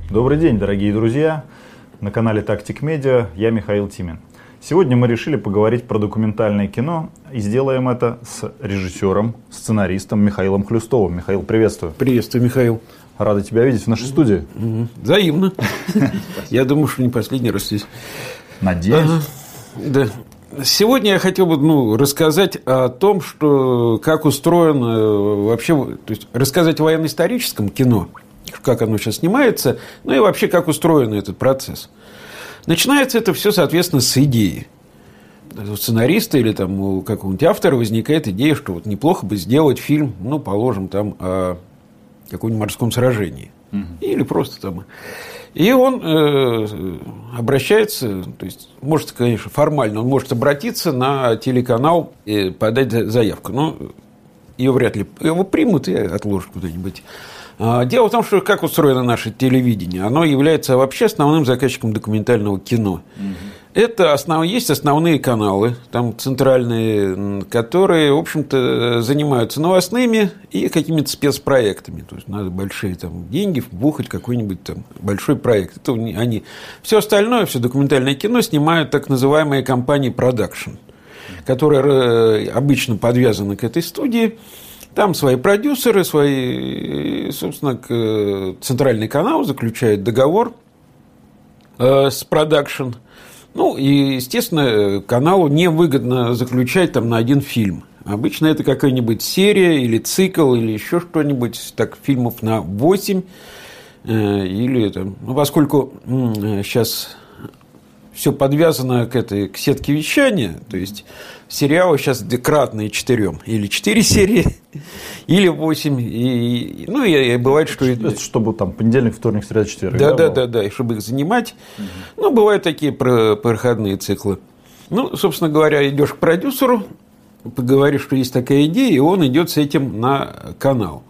Добрый день, дорогие друзья! На канале Тактик Медиа я Михаил Тимин. Сегодня мы решили поговорить про документальное кино и сделаем это с режиссером, сценаристом Михаилом Хлюстовым. Михаил, приветствую. Приветствую, Михаил. Рада тебя видеть в нашей студии. Взаимно. Я думаю, что не последний раз здесь. Надеюсь. Да. Сегодня я хотел бы рассказать о том, как устроено вообще, то есть рассказать о военно-историческом кино, как оно сейчас снимается, ну и вообще, как устроен этот процесс. Начинается это все, соответственно, с идеи. У сценариста или там, у какого-нибудь автора возникает идея, что вот неплохо бы сделать фильм, положим, там, о каком-нибудь морском сражении. Или просто там. И он обращается, то есть, может, конечно, формально, он может обратиться на телеканал и подать заявку. Но ее вряд ли его примут и отложат куда-нибудь. Дело в том, что как устроено наше телевидение, оно является вообще основным заказчиком документального кино. Это есть основные каналы, там центральные, которые, в общем-то, занимаются новостными и какими-то спецпроектами. То есть надо большие там деньги вбухать какой-нибудь там большой проект. Это они. Все остальное, все документальное кино снимают так называемые компании продакшн, которые обычно подвязаны к этой студии. Там свои продюсеры, собственно, центральный канал заключает договор с продакшн. И, естественно, каналу невыгодно заключать там на один фильм. Обычно это какая-нибудь серия или цикл, или еще что-нибудь, так, фильмов на 8. Или там, поскольку сейчас все подвязано к сетке вещания, то есть сериалы сейчас кратные 4, или 4 серии, или 8, и бывает, что... Это чтобы там понедельник, вторник, среда, четверг. Да, и чтобы их занимать. Бывают такие проходные циклы. Собственно говоря, идешь к продюсеру, поговоришь, что есть такая идея, и он идет с этим на канал.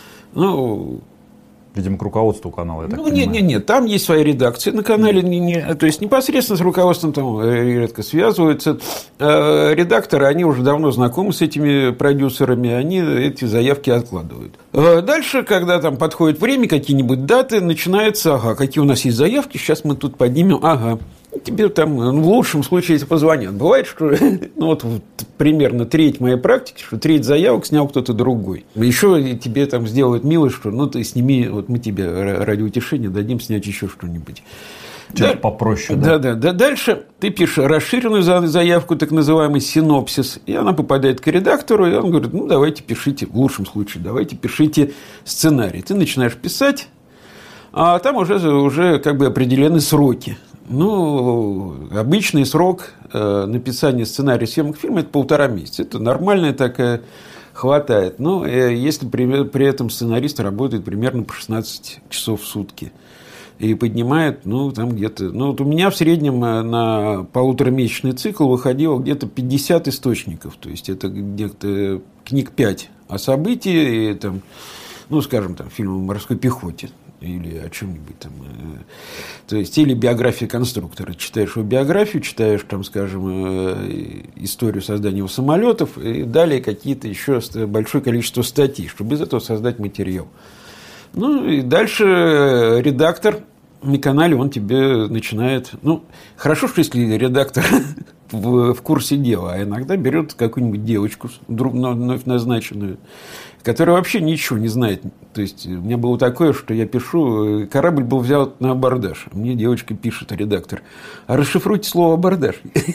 Видимо, к руководству канала, я так понимаю. Нет, там есть своя редакция на канале, то есть непосредственно с руководством там редко связываются. Редакторы, они уже давно знакомы с этими продюсерами, они эти заявки откладывают. Дальше, когда там подходит время, какие-нибудь даты, начинается, какие у нас есть заявки, сейчас мы тут поднимем, тебе там в лучшем случае эти позвонят. Бывает, что примерно треть моей практики, что треть заявок снял кто-то другой. Еще тебе там сделают милость, что ты сними, мы тебе ради утешения дадим снять еще что-нибудь. Что-то попроще, да? Да. Дальше ты пишешь расширенную заявку, так называемый синопсис, и она попадает к редактору, и он говорит, давайте пишите, в лучшем случае, давайте пишите сценарий. Ты начинаешь писать, а там уже как бы определены сроки. Обычный срок написания сценария съемок фильма – это 1,5 месяца. Это нормальная такая, хватает. Но если при этом сценарист работает примерно по 16 часов в сутки и поднимает, там где-то... у меня в среднем на 1,5-месячный цикл выходило где-то 50 источников. То есть, это где-то книг 5 о событии, там, скажем, там, фильм о морской пехоте. Или о чем-нибудь там. То есть, или биография конструктора. Читаешь его биографию, читаешь, там, скажем, историю создания его самолетов, и далее какие-то еще большое количество статей, чтобы из этого создать материал. И дальше редактор на канале, он тебе начинает... хорошо, что если редактор в курсе дела, а иногда берет какую-нибудь девочку, вновь назначенную, которая вообще ничего не знает. То есть, у меня было такое, что я пишу, корабль был взят на абордаж. Мне девочка пишет, редактор, расшифруйте слово «абордаж».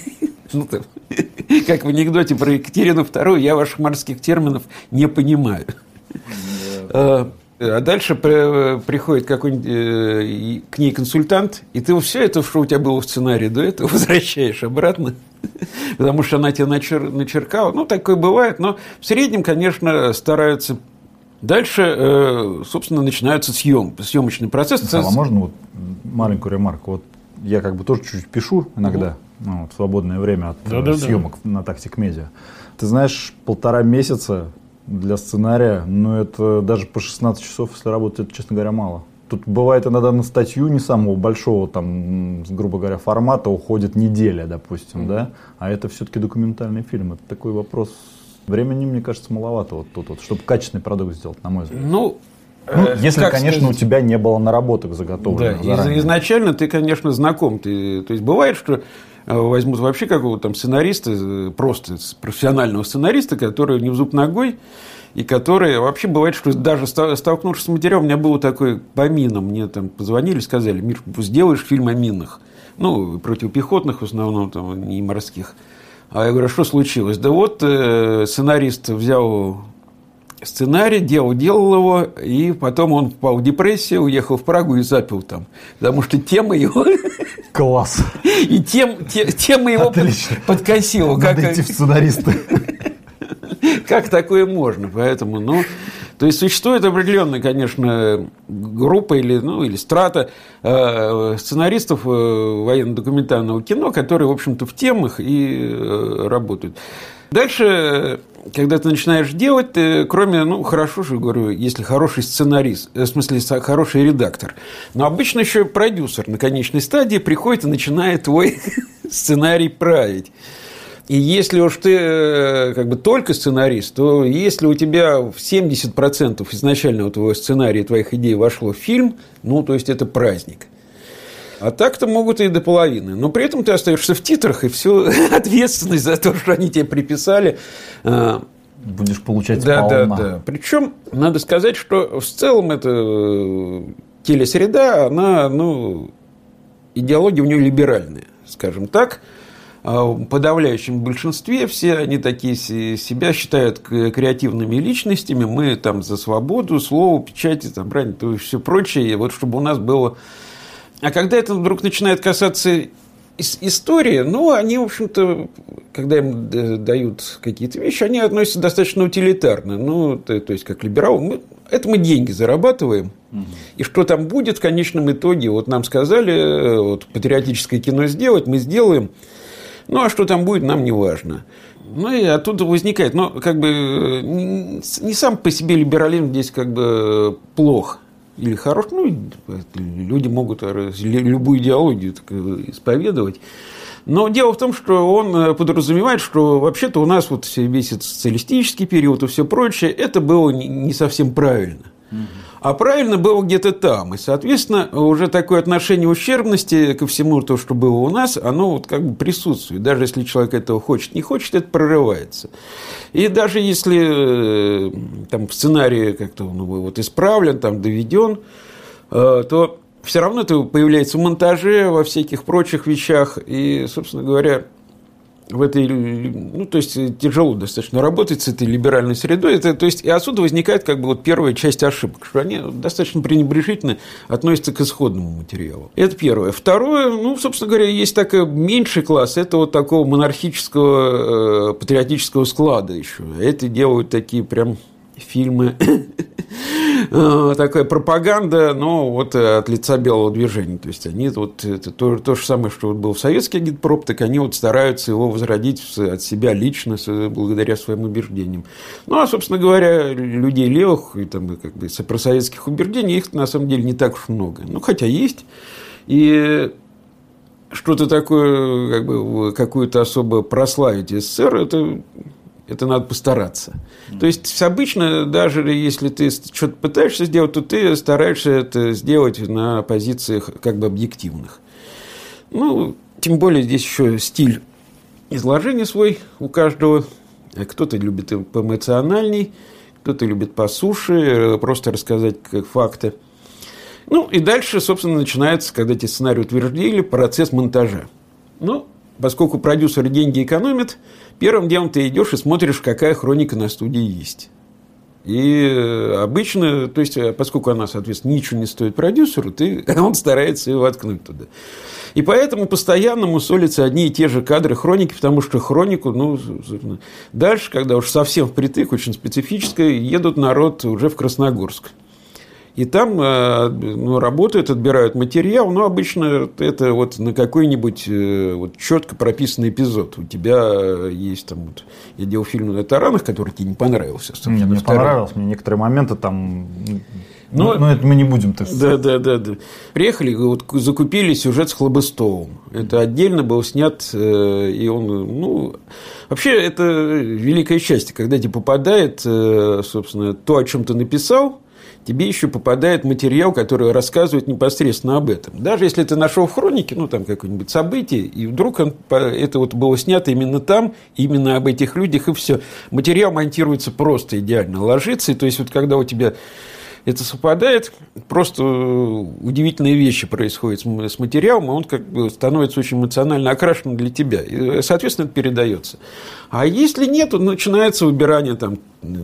Как в анекдоте про Екатерину II, я ваших морских терминов не понимаю. А дальше приходит какой-нибудь к ней консультант, и ты все это, что у тебя было в сценарии до этого, возвращаешь обратно, потому что она тебя начеркала. Такое бывает, но в среднем, конечно, стараются. Дальше, собственно, начинается съемочный процесс. А можно маленькую ремарку? Я как бы тоже чуть-чуть пишу иногда, в свободное время от съемок на Тактик Медиа. Ты знаешь, 1,5 месяца для сценария, это даже по 16 часов, если работать, это, честно говоря, мало. Тут бывает иногда на статью не самого большого, там, грубо говоря, формата уходит неделя, допустим, да? А это все-таки документальный фильм. Это такой вопрос. Времени, мне кажется, маловато тут, чтобы качественный продукт сделать, на мой взгляд. если, конечно, у тебя не было наработок заготовленных. Да, изначально ты, конечно, знаком. То есть бывает, что возьмут вообще какого-то там сценариста, просто профессионального сценариста, который не в зуб ногой, и который вообще бывает, что даже столкнувшись с материалом, у меня было такое по минам, мне там позвонили, сказали: Миш, сделаешь фильм о минах, ну, противопехотных в основном, там, не морских. А я говорю: что случилось? Да вот сценарист взял сценарий, делал его, и потом он впал в депрессию, уехал в Прагу и запил там. Потому что тема его... Класс. И тема его подкосила. Надо идти в сценаристы. Как такое можно? Поэтому, то есть существует определенная, конечно, группа или страта сценаристов военно-документального кино, которые, в общем-то, в темах и работают. Дальше, когда ты начинаешь делать, кроме, хорошо же, говорю, если хороший сценарист, в смысле, хороший редактор, но обычно еще продюсер на конечной стадии приходит и начинает твой сценарий править. И если уж ты только сценарист, то если у тебя в 70% изначального твоего сценария, твоих идей вошло в фильм, то есть это праздник. А так-то могут и до половины. Но при этом ты остаешься в титрах, и всю ответственность за то, что они тебе приписали, будешь получать сполна. Да. Причем надо сказать, что в целом эта телесреда, она, идеология у нее либеральная, скажем так. В подавляющем большинстве все они такие себя считают креативными личностями. Мы там за свободу, слово, печати, там, то и все прочее. Вот чтобы у нас было... А когда это вдруг начинает касаться истории, они, в общем-то, когда им дают какие-то вещи, они относятся достаточно утилитарно. То есть, как либералы, мы деньги зарабатываем. И что там будет в конечном итоге? Вот нам сказали, патриотическое кино сделать, мы сделаем. А что там будет, нам не важно. И оттуда возникает, не сам по себе либерализм здесь плох или хорош. Люди могут любую идеологию исповедовать. Но дело в том, что он подразумевает, что вообще-то у нас весь этот социалистический период и все прочее, это было не совсем правильно. А правильно было где-то там. И, соответственно, уже такое отношение ущербности ко всему, то, что было у нас, оно присутствует. Даже если человек этого хочет, не хочет, это прорывается. И даже если там в сценарии как-то он исправлен, там, доведен, то все равно это появляется в монтаже, во всяких прочих вещах. И, собственно говоря, в этой, то есть тяжело достаточно работать с этой либеральной средой. То есть и отсюда возникает первая часть ошибок, что они достаточно пренебрежительно относятся к исходному материалу. Это первое. Второе, собственно говоря, есть такой меньший класс, это такого монархического патриотического склада еще. Это делают такие прям фильмы, такая пропаганда, но от лица белого движения. То есть они это то же самое, что было в советский агитпроп, так они стараются его возродить от себя лично, благодаря своим убеждениям. А, собственно говоря, людей левых и просоветских убеждений, их на самом деле не так уж много. Хотя есть. И что-то такое, какую-то особо прославить СССР, это надо постараться. То есть, обычно, даже если ты что-то пытаешься сделать, то ты стараешься это сделать на позициях объективных. Тем более, здесь еще стиль изложения свой у каждого. Кто-то любит поэмоциональней, кто-то любит по суше, просто рассказать как факты. И дальше, собственно, начинается, когда эти сценарии утвердили, процесс монтажа. Поскольку продюсеры деньги экономят, первым делом ты идешь и смотришь, какая хроника на студии есть. И обычно, то есть, поскольку она, соответственно, ничего не стоит продюсеру, он старается ее воткнуть туда. И поэтому постоянно мусолятся одни и те же кадры хроники, потому что хронику, дальше, когда уж совсем впритык, очень специфическая, едут народ уже в Красногорск. И там работают, отбирают материал, но обычно это на какой-нибудь четко прописанный эпизод. У тебя есть там... Я делал фильм на таранах, который тебе не понравился. Мне понравился, мне некоторые моменты там... Но это мы не будем, так сказать. Да. Приехали, закупили сюжет с Хлобыстовым. Это отдельно был снят, и он... вообще, это великое счастье, когда тебе попадает, собственно, то, о чем ты написал, тебе еще попадает материал, который рассказывает непосредственно об этом. Даже если ты нашел в хронике, ну, там, какое-нибудь событие, и вдруг это вот было снято именно там, именно об этих людях, и все. Материал монтируется просто идеально, ложится, и то есть, вот когда у тебя это совпадает, просто удивительные вещи происходят с материалом, и он как бы становится очень эмоционально окрашенным для тебя. И, соответственно, это передается. А если нет, то начинается выбирание там.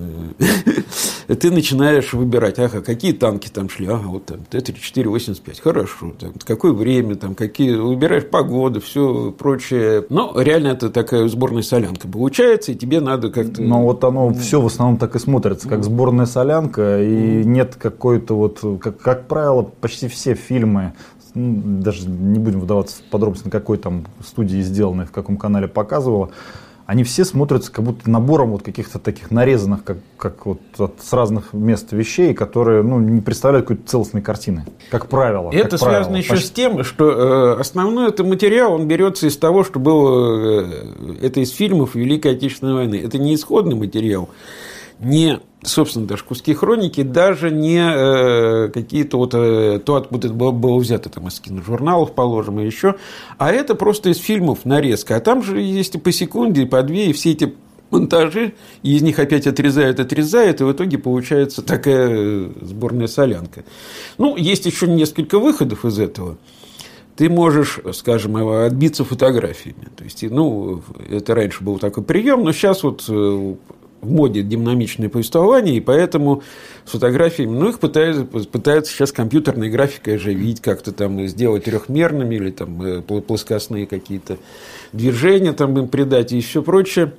Ты начинаешь выбирать, ага, какие танки там шли, ага, вот там Т-34-85, хорошо, там, какое время, там, какие, выбираешь погоду, все прочее. Но реально это такая сборная солянка получается, и тебе надо как-то... Но вот оно все в основном так и смотрится, как сборная солянка, и нет какой-то вот, как правило, почти все фильмы, даже не будем вдаваться в подробности, на какой там студии сделаны, в каком канале показывала, они все смотрятся как будто набором вот каких-то таких нарезанных, как вот с разных мест вещей, которые не представляют какой-то целостной картины, как правило. Это связано еще с тем, что основной это материал, он берется из того, что было, это из фильмов Великой Отечественной войны. Это не исходный материал, не, собственно, даже куски хроники, даже не какие-то вот то, откуда это было взято, там, из киножурналов, положим, и еще, а это просто из фильмов нарезка. А там же есть и по секунде, и по две, и все эти монтажи, и из них опять отрезают, и в итоге получается такая сборная солянка. Ну, есть еще несколько выходов из этого. Ты можешь, скажем, отбиться фотографиями. То есть, это раньше был такой прием, но сейчас вот в моде динамичное повествование, и поэтому с фотографиями, их пытаются сейчас компьютерной графикой оживить, как-то там сделать трехмерными или там плоскостные какие-то движения там им придать и все прочее,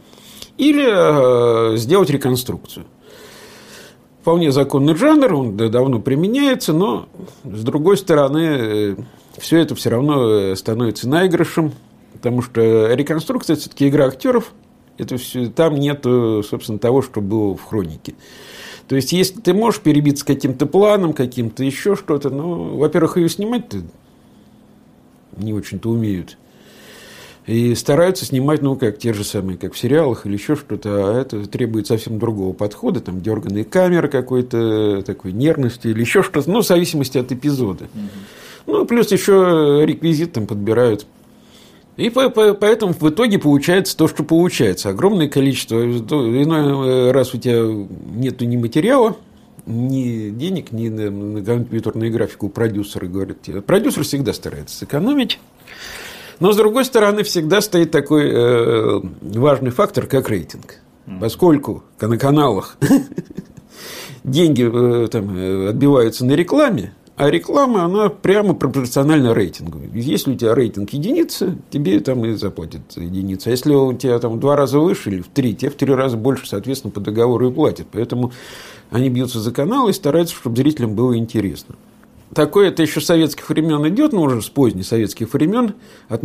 или сделать реконструкцию. Вполне законный жанр, он давно применяется, но с другой стороны все это все равно становится наигрышем, потому что реконструкция – это все-таки игра актеров. Это все, там нет, собственно, того, что было в хронике. То есть, если ты можешь перебиться каким-то планом, каким-то еще что-то, во-первых, ее снимать-то не очень-то умеют. И стараются снимать, как те же самые, как в сериалах или еще что-то, а это требует совсем другого подхода, там, дерганные камеры какой-то, такой нервности или еще что-то, в зависимости от эпизода. Плюс еще реквизит там подбирают. И поэтому в итоге получается то, что получается. Огромное количество. Иной раз у тебя нет ни материала, ни денег, ни на компьютерную графику. Продюсеры говорят. Продюсер всегда старается сэкономить. Но, с другой стороны, всегда стоит такой важный фактор, как рейтинг. Поскольку на каналах деньги отбиваются на рекламе, а реклама, она прямо пропорциональна рейтингу. Если у тебя рейтинг единица, тебе там и заплатят единицу. А если у тебя там в 2 раза выше или в 3, тебе в 3 раза больше, соответственно, по договору и платят. Поэтому они бьются за канал и стараются, чтобы зрителям было интересно. Такое это еще с советских времен идет, но уже с поздних советских времен,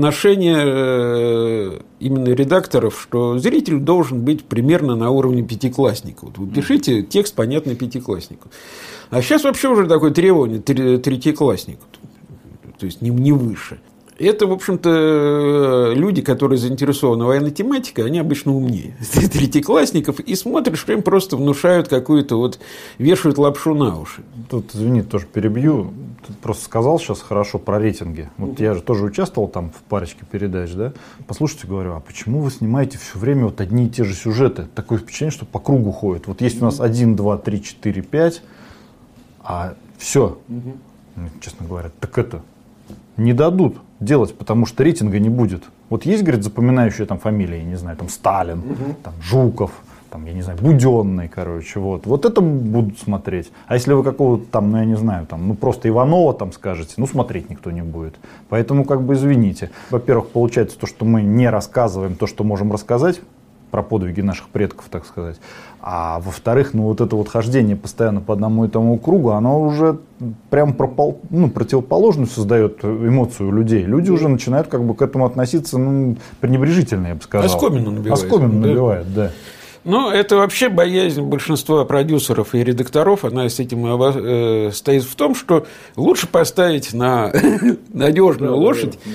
отношение именно редакторов, что зритель должен быть примерно на уровне пятиклассника. Вот вы пишите текст, понятный пятикласснику. А сейчас вообще уже такое требование третьекласснику, то есть не выше. Это, в общем-то, люди, которые заинтересованы военной тематикой, они обычно умнее третьеклассников и смотрят, что им просто внушают какую-то вешают лапшу на уши. Тут, извини, тоже перебью. Ты просто сказал сейчас хорошо про рейтинги. Вот я же тоже участвовал там в парочке передач, да? Послушайте, говорю, а почему вы снимаете все время одни и те же сюжеты? Такое впечатление, что по кругу ходят. Вот есть у нас 1, 2, 3, 4, 5, а все. Честно говоря, так это не дадут делать, потому что рейтинга не будет. Вот есть, говорит, запоминающие там фамилии, не знаю, там Сталин, там Жуков, там, я не знаю, Буденный, вот это будут смотреть. А если вы какого-то там, я не знаю, там, просто Иванова там скажете, смотреть никто не будет. Поэтому, извините. Во-первых, получается то, что мы не рассказываем то, что можем рассказать про подвиги наших предков, так сказать. А во-вторых, это хождение постоянно по одному и тому кругу, оно уже прям противоположную создает эмоцию у людей. Люди уже начинают к этому относиться пренебрежительно, я бы сказал. Оскомину набивает, да. Это вообще боязнь большинства продюсеров и редакторов, она с этим стоит в том, что лучше поставить на надежную лошадь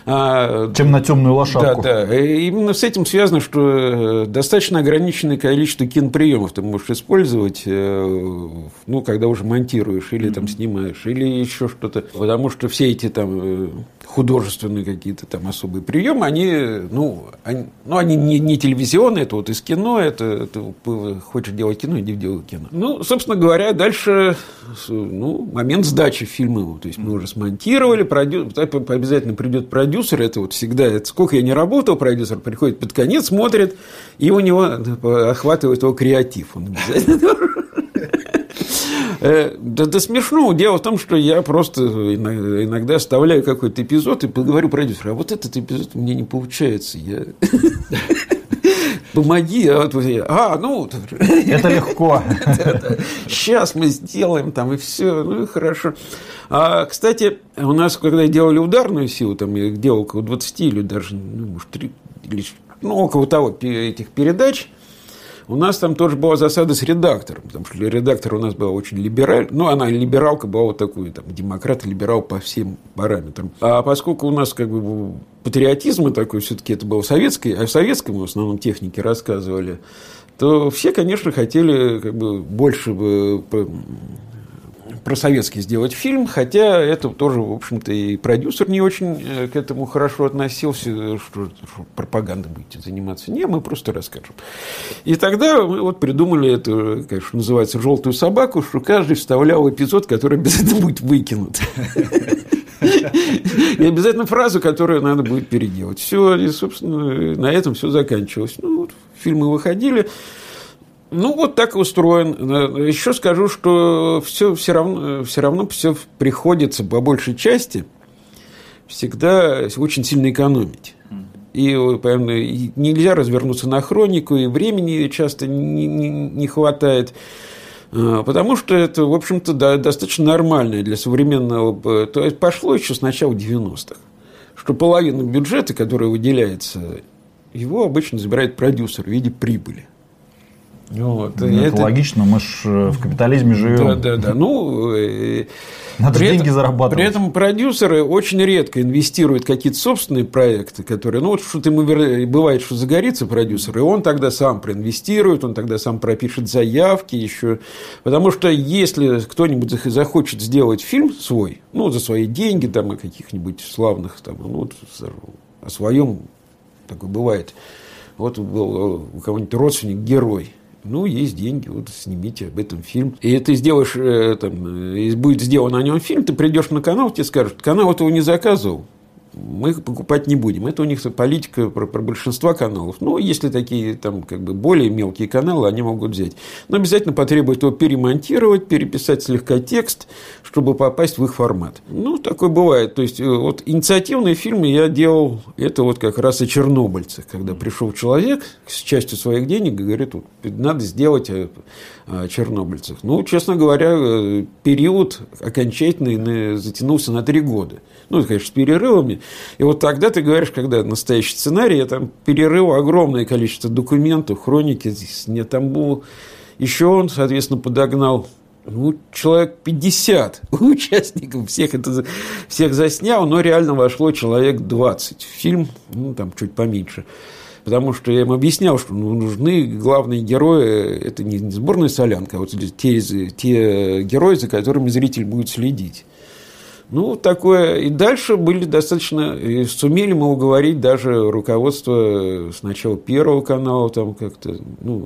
Чем на темную лошадку. Да, да. И именно с этим связано, что достаточно ограниченное количество киноприемов ты можешь использовать, ну, когда уже монтируешь, или там снимаешь, или еще что-то. Потому что все эти там художественные какие-то там особые приемы, они не телевизионные, это вот из кино, это хочешь делать кино, иди делай кино. Ну, собственно говоря, дальше момент сдачи фильма. То есть мы уже смонтировали, обязательно придет продюсер, это вот всегда, сколько я не работал, продюсер приходит под конец, смотрит, и у него охватывает его креатив. Он обязательно... Да смешно. Дело в том, что я просто иногда оставляю какой-то эпизод и говорю продюсеру, а вот этот эпизод у меня не получается. Помоги. Это легко. Сейчас мы сделаем там, и все. Ну, хорошо. Кстати, у нас, когда делали «Ударную силу», там я делал около 20 или даже, может, 3, около того этих передач, у нас там тоже была засада с редактором, потому что редактор у нас был очень либеральный, она либералка была вот такой, там, демократ и либерал по всем параметрам. А поскольку у нас как бы патриотизм такой, все-таки это было советский, а в советском в основном технике рассказывали, то все, конечно, хотели как бы больше просоветский сделать фильм, хотя это тоже, в общем-то, и продюсер не очень к этому хорошо относился, что пропагандой будете заниматься. Не, мы просто расскажем. И тогда мы вот придумали это, конечно, называется «Желтую собаку», что каждый вставлял эпизод, который обязательно будет выкинут. И обязательно фразу, которую надо будет переделать. Все, и, собственно, на этом все заканчивалось. Фильмы выходили. Вот так и устроен. Еще скажу, что все равно все приходится по большей части всегда очень сильно экономить. И нельзя развернуться на хронику, и времени часто не хватает. Потому что это, в общем-то, достаточно нормальное для современного... То есть пошло еще с начала 90-х, что половину бюджета, который выделяется, его обычно забирает продюсер в виде прибыли. Это логично, мы же в капитализме живем. Да. Надо деньги зарабатывать. При этом продюсеры очень редко инвестируют в какие-то собственные проекты, которые, что-то ему бывает, что загорится продюсер, и он тогда сам проинвестирует, он тогда сам пропишет заявки еще. Потому что если кто-нибудь захочет сделать фильм свой, за свои деньги, там, о каких-нибудь славных, там, о своем, такое бывает. Вот был у кого-нибудь родственник герой. Есть деньги, снимите об этом фильм. И ты сделаешь, и будет сделан о нем фильм, ты придешь на канал, тебе скажут, канал этого не заказывал, мы их покупать не будем. Это у них политика про большинства каналов. Если такие там более мелкие каналы, они могут взять. Но обязательно потребует его перемонтировать, переписать слегка текст, чтобы попасть в их формат. Такое бывает. То есть, инициативные фильмы я делал, это как раз о чернобыльцах, когда пришел человек с частью своих денег и говорит, надо сделать о чернобыльцах. Честно говоря, период окончательный затянулся на 3 года. Конечно, с перерывами. И вот тогда ты говоришь, когда настоящий сценарий, я там перерыл огромное количество документов, хроники. Там был еще он, соответственно, подогнал человек 50 участников, всех заснял, но реально вошло человек 20 в фильм, там чуть поменьше. Потому что я им объяснял, что нужны главные герои, это не сборная солянка, а вот те герои, за которыми зритель будет следить. Такое. И дальше были достаточно... И сумели мы уговорить даже руководство сначала Первого канала там как-то,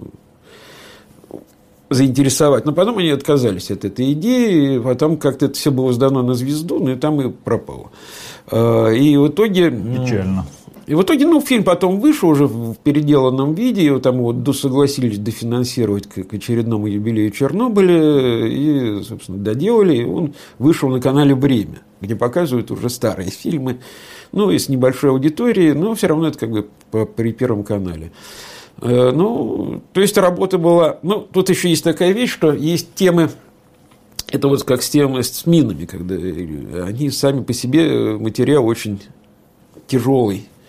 заинтересовать. Но потом они отказались от этой идеи, потом как-то это все было сдано на звезду, и там и пропало. И в итоге... Печально. И в итоге, фильм потом вышел уже в переделанном виде, его там согласились дофинансировать к очередному юбилею Чернобыля, и, собственно, доделали, и он вышел на канале «Время», где показывают уже старые фильмы, и с небольшой аудиторией, но все равно это при Первом канале. То есть, работа была... тут еще есть такая вещь, что есть темы, это как с темой с минами, когда они сами по себе материал очень тяжелый.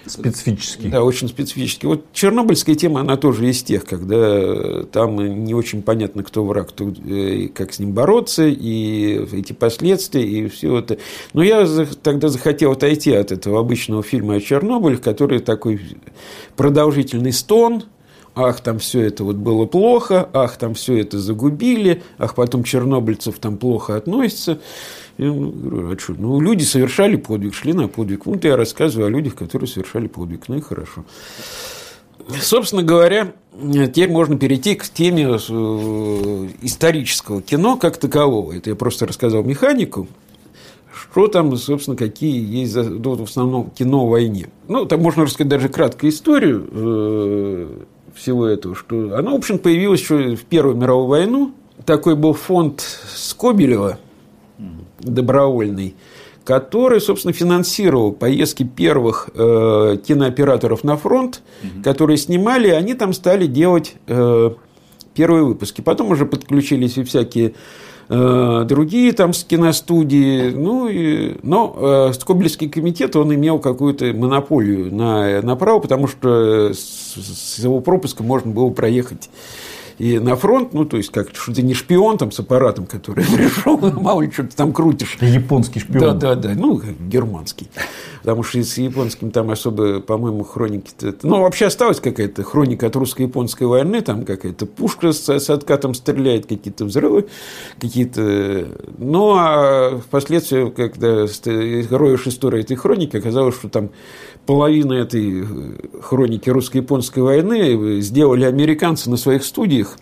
Специфический. Да, очень специфический. Вот чернобыльская тема, она тоже из тех, когда там не очень понятно, кто враг, кто, как с ним бороться, и эти последствия, и все это. Но я тогда захотел отойти от этого обычного фильма о Чернобыле, который такой продолжительный стон. Ах, там все это вот было плохо, ах, там все это загубили, ах, потом чернобыльцев там плохо относятся. Я говорю, а что? Ну, люди совершали подвиг, шли на подвиг. Вот я рассказываю о людях, которые совершали подвиг. Ну и хорошо. Собственно говоря, теперь можно перейти к теме исторического кино как такового. Это я просто рассказал механику. Что там, собственно, какие есть, в основном, кино о войне. Ну, там можно рассказать даже краткую историю всего этого, что оно, в общем, появилось еще в Первую мировую войну. Такой был фонд Скобелева, добровольный, который, собственно, финансировал поездки первых кинооператоров на фронт, которые снимали, и они там стали делать первые выпуски. Потом уже подключились и всякие другие там киностудии. Но Скобелевский комитет, он имел какую-то монополию на право, потому что с его пропуском можно было проехать и на фронт, ну, то есть, как что ты не шпион там с аппаратом, который пришел, мало ли что ты там крутишь. Японский шпион. Да, ну, германский. Потому что с японским там особо, по-моему, хроники-то... Ну, вообще осталась какая-то хроника от русско-японской войны, там какая-то пушка с откатом стреляет, какие-то взрывы, какие-то... Ну, а впоследствии, когда роешь историю этой хроники, оказалось, что там половина этой хроники русско-японской войны сделали американцы на своих студиях,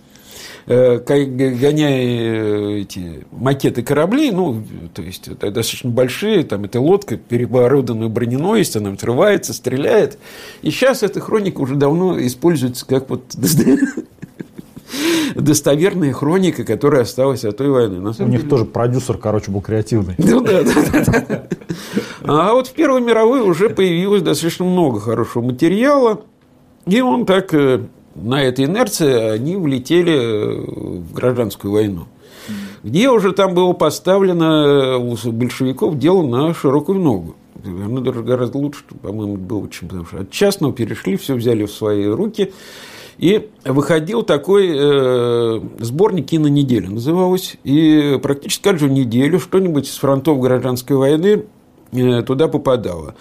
гоняя эти макеты кораблей, ну, то есть, это достаточно большие, там, эта лодка, переоборудованная броненосец, она взрывается, стреляет. И сейчас эта хроника уже давно используется как вот достоверная хроника, которая осталась от той войны. У них тоже продюсер, был креативный. Ну, да. А вот в Первой мировой уже появилось достаточно много хорошего материала, и он так... На этой инерции они влетели в гражданскую войну, где уже там было поставлено у большевиков дело на широкую ногу. Оно даже гораздо лучше, по-моему, было, чем потому что от частного перешли, все взяли в свои руки. И выходил такой сборник «Кинонеделя» называлось. И практически каждую неделю что-нибудь с фронтов гражданской войны туда попадало.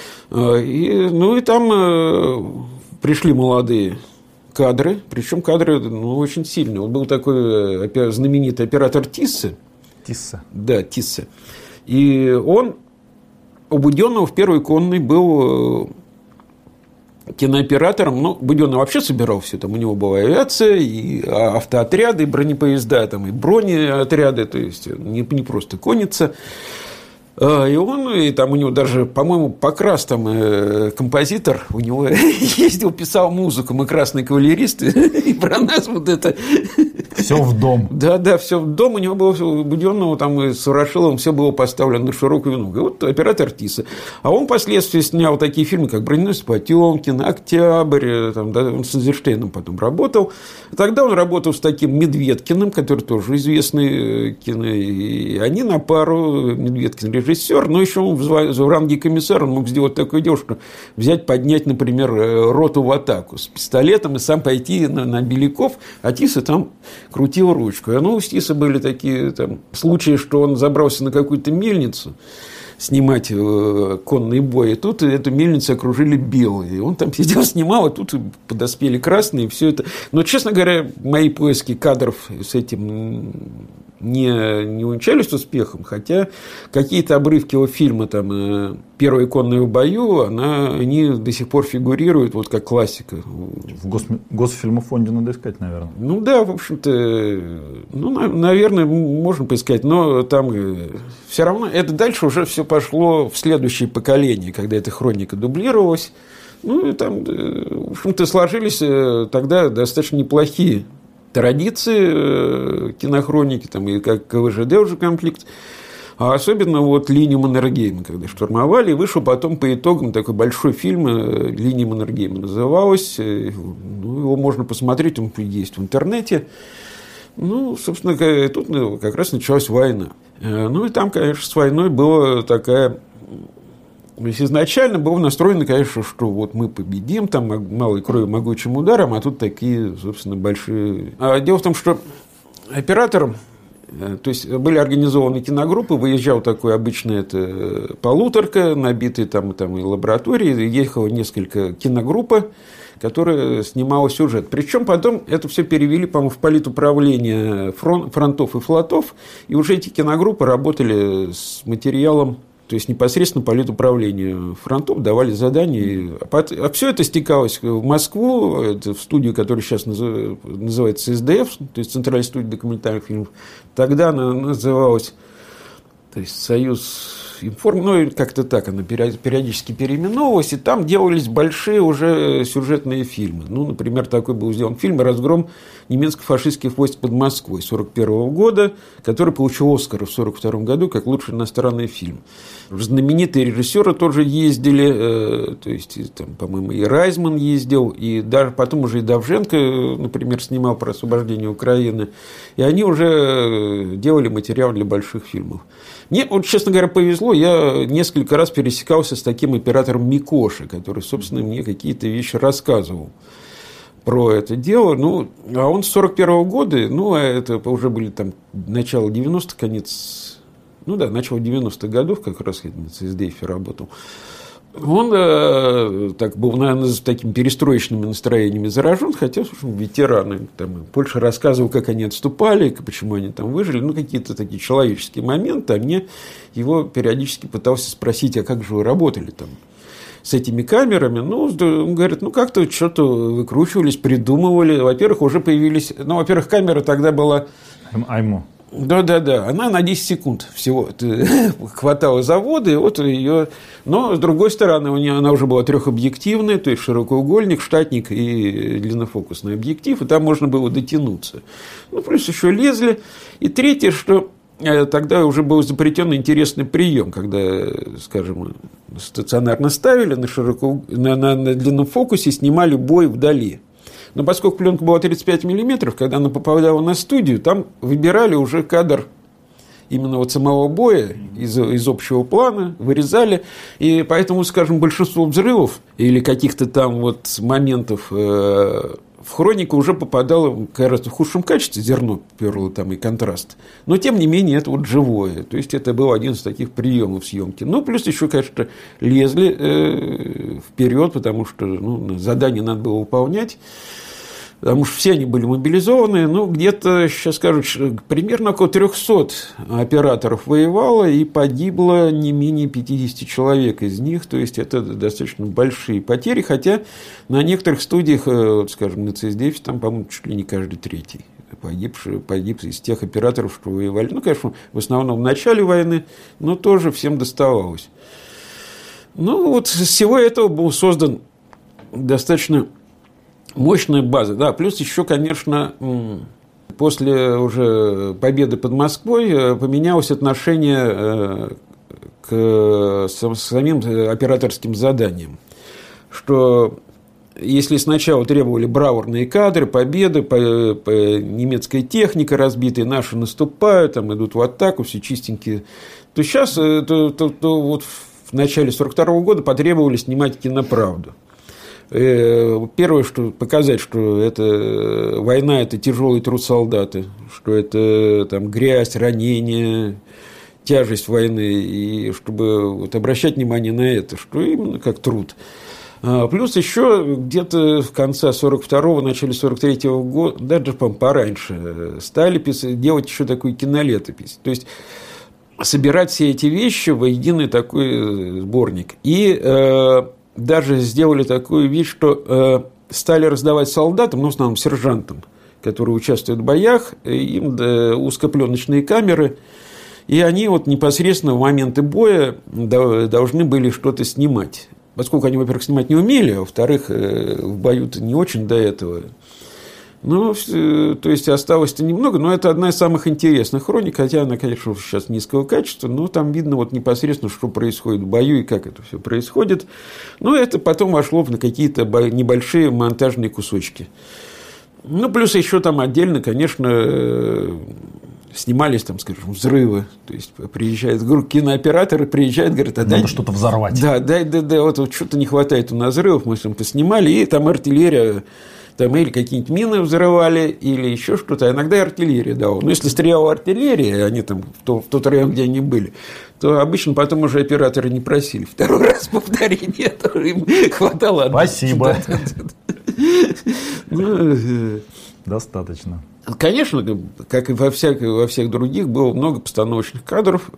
И там пришли молодые кадры, причем кадры очень сильные. Вот был такой знаменитый оператор Тиссе. Да, Тиссе. И он у Буденного в Первой конной был кинооператором. Ну, Буденный вообще собирал все. Там у него была авиация, и автоотряды, и бронепоезда, там, и бронеотряды, то есть не просто конница. И он, и там у него даже, по-моему, Покрас, там, композитор, у него ездил, писал музыку, мы красные кавалеристы, и про нас вот это... Все в дом. Да, все в дом. У него было у Буденного, там, и с Ворошиловым все было поставлено на широкую ногу. И вот оператор Тисса. А он впоследствии снял такие фильмы, как «Броненосец Потемкин», «Октябрь», там, да, он с Эйзенштейном потом работал. Тогда он работал с таким Медведкиным, который тоже известный кино, и они на пару, Медведкин режиссер, но еще он в ранге комиссара он мог сделать такое дело, что взять, поднять, например, роту в атаку с пистолетом и сам пойти на Беляков, а Тисса там крутил ручку. И у Тисса были такие там случаи, что он забрался на какую-то мельницу снимать конный бой, и тут эту мельницу окружили белые. И он там сидел, снимал, а тут подоспели красные, и все это. Но, честно говоря, мои поиски кадров с этим не увенчались успехом, хотя какие-то обрывки его фильма там «Первая конная в бою», они до сих пор фигурируют вот как классика. В Госфильмофонде надо искать, наверное. Ну да, в общем-то, наверное, можно поискать, но там все равно это дальше уже все пошло в следующее поколение, когда эта хроника дублировалась. Ну и там, в общем-то, сложились тогда достаточно неплохие традиции кинохроники, там, и как КВЖД уже конфликт, а особенно вот линию Маннергейма, когда штурмовали, и вышел потом по итогам такой большой фильм «Линия Маннергейма» называлась, его можно посмотреть, он есть в интернете. Ну, собственно, тут как раз началась война. Ну, и там, конечно, с войной была такая То есть изначально было настроено, конечно, что вот мы победим там малой кровью могучим ударом, а тут такие, собственно, большие... Дело в том, что оператором, то есть были организованы киногруппы, выезжал такой обычный это полуторка, набитый там и лаборатории, ехало несколько киногруппа, которая снимала сюжет. Причем потом это все перевели, по-моему, в политуправление фронтов и флотов, и уже эти киногруппы работали с материалом, то есть непосредственно политуправлению фронтов, давали задания. А все это стекалось в Москву, это в студию, которая сейчас называется СДФ, то есть Центральная студия документальных фильмов. Тогда она называлась, то есть Союз информ, ну, как-то так она периодически переименовалась, и там делались большие уже сюжетные фильмы. Ну, например, такой был сделан фильм «Разгром немецко-фашистских войск под Москвой» 1941 года, который получил «Оскар» в 1942 году как лучший иностранный фильм. Знаменитые режиссеры тоже ездили, то есть, там, по-моему, и Райзман ездил, и даже потом уже и Довженко, например, снимал про освобождение Украины, и они уже делали материал для больших фильмов. Мне, вот, честно говоря, повезло, я несколько раз пересекался с таким оператором Микоши, который, собственно, мне какие-то вещи рассказывал про это дело. Ну, а он с 1941 года, ну, это уже были там начало 90-х, конец, ну да, начало 90-х годов, как раз я на ЦСДФ работал. Он так был, наверное, с такими перестроечными настроениями заражен, хотя, слушай, ветераны. Там, Польша рассказывал, как они отступали, почему они там выжили. Ну, какие-то такие человеческие моменты. А мне его периодически пытался спросить, а как же вы работали там с этими камерами? Ну, он говорит, ну, как-то что-то выкручивались, придумывали. Во-первых, уже появились... Ну, во-первых, камера тогда была... Аймо. Да. Она на 10 секунд всего хватала завода, и вот ее... Но, с другой стороны, у нее она уже была трехобъективная, то есть широкоугольник, штатник и длиннофокусный объектив, и там можно было дотянуться. Ну, плюс еще лезли. И третье, что тогда уже был запретен интересный прием, когда, скажем, стационарно ставили на длинном фокусе, снимали бой вдали. Но поскольку пленка была 35 мм, когда она попадала на студию, там выбирали уже кадр именно вот самого боя из общего плана, вырезали. И поэтому, скажем, большинство взрывов или каких-то там вот моментов в хронику уже попадало гораздо в худшем качестве, зерно перло там и контраст. Но, тем не менее, это вот живое. То есть, это был один из таких приемов съемки. Ну, плюс еще, конечно, лезли вперед, потому что задание надо было выполнять. Потому что все они были мобилизованы. Ну, где-то, сейчас скажу, примерно около 300 операторов воевало, и погибло не менее 50 человек из них. То есть, это достаточно большие потери. Хотя на некоторых студиях, вот, скажем, на ЦСДФ, там, по-моему, чуть ли не каждый третий погиб из тех операторов, что воевали. Ну, конечно, в основном в начале войны, но тоже всем доставалось. Ну, вот из всего этого был создан достаточно мощная база, да, плюс еще, конечно, после уже победы под Москвой поменялось отношение к самим операторским заданиям, что если сначала требовали бравурные кадры, победы, немецкая техника разбитая, наши наступают, там идут в атаку, все чистенькие, то сейчас, вот в начале 1942 года потребовали снимать киноправду. Первое, что показать, что это война, это тяжелый труд солдата, что это там грязь, ранения, тяжесть войны, и чтобы вот обращать внимание на это, что именно как труд. Плюс еще где-то в конце 1942-го, начале 1943-го года, даже, по-моему, пораньше, стали делать еще такую кинолетопись. То есть собирать все эти вещи в единый такой сборник. И даже сделали такую вещь, что стали раздавать солдатам, ну, в основном сержантам, которые участвуют в боях, им узкопленочные камеры, и они вот непосредственно в моменты боя должны были что-то снимать. Поскольку они, во-первых, снимать не умели, а во-вторых, в бою-то не очень до этого. Ну, то есть, осталось-то немного, но это одна из самых интересных хроник, хотя она, конечно, сейчас низкого качества, но там видно вот непосредственно, что происходит в бою и как это все происходит. Но это потом вошло на какие-то небольшие монтажные кусочки. Ну, плюс еще там отдельно, конечно, снимались там, скажем, взрывы. То есть приезжает кинооператоры, приезжают, говорят, надо что-то взорвать. Да, вот что-то не хватает у нас взрывов, мы там поснимали, и там артиллерия, там или какие-нибудь мины взрывали, или еще что-то. А иногда и артиллерия давала. Но если стреляла артиллерия, они там в тот район, где они были, то обычно потом уже операторы не просили второй раз повторения, им хватало. Спасибо. Достаточно. Конечно, как и во всех других, было много постановочных кадров.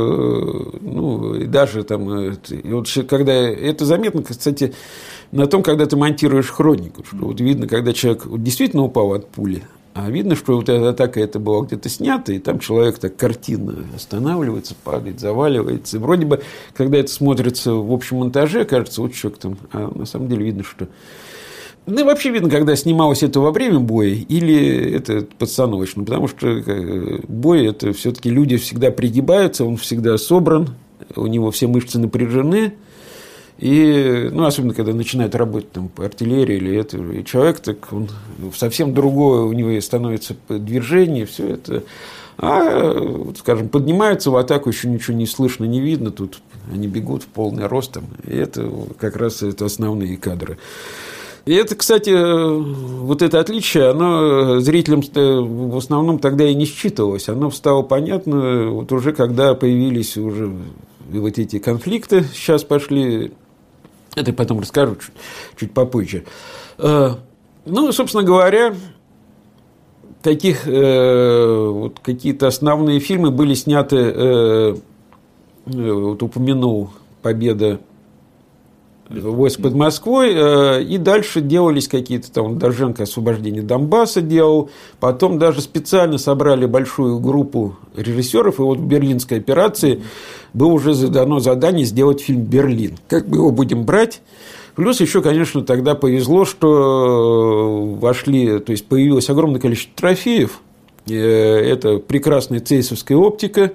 И даже там, и вот когда это заметно, кстати, на том, когда ты монтируешь хронику, что вот видно, когда человек действительно упал от пули, а видно, что вот эта атака это была где-то снята, и там человек так картинно останавливается, падает, заваливается. И вроде бы, когда это смотрится в общем монтаже, кажется, вот человек там, а на самом деле видно, что... Ну, и вообще видно, когда снималось это во время боя или это подстановочно, потому что бой – это все-таки люди всегда пригибаются, он всегда собран, у него все мышцы напряжены, и, особенно, когда начинает работать там, по артиллерии или это, и человек, так он совсем другое, у него становится движение, все это, скажем, поднимаются в атаку, еще ничего не слышно, не видно, тут они бегут в полный рост, там, и это как раз это основные кадры. И это, кстати, вот это отличие, оно зрителям в основном тогда и не считывалось. Оно стало понятно вот уже когда появились уже вот эти конфликты, сейчас пошли, это я потом расскажу чуть попозже. Собственно говоря, таких вот какие-то основные фильмы были сняты, вот упомянул «Победа войск под Москвой, и дальше делались какие-то там, Дорженко «Освобождение Донбасса» делал, потом даже специально собрали большую группу режиссеров, и вот в Берлинской операции было уже задано задание сделать фильм «Берлин». Как мы его будем брать? Плюс еще, конечно, тогда повезло, что вошли, то есть появилось огромное количество трофеев, это прекрасная цейсовская оптика,